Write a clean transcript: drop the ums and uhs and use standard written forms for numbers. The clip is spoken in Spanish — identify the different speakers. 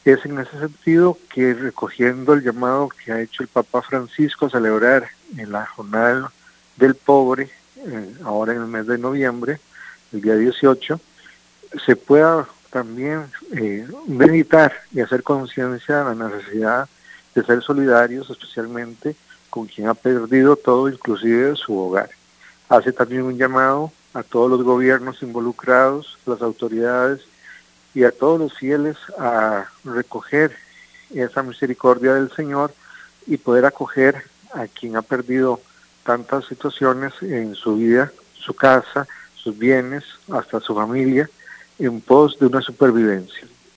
Speaker 1: Es en ese sentido que, recogiendo el llamado que ha hecho el Papa Francisco a celebrar en la Jornada del Pobre, ahora en el mes de noviembre, el día 18, se pueda también meditar y hacer conciencia de la necesidad de ser solidarios, especialmente con quien ha perdido todo, inclusive su hogar. Hace también un llamado a todos los gobiernos involucrados, las autoridades y a todos los fieles a recoger esa misericordia del Señor y poder acoger a quien ha perdido tantas situaciones en su vida, su casa, sus bienes, hasta su familia, en pos de una supervivencia.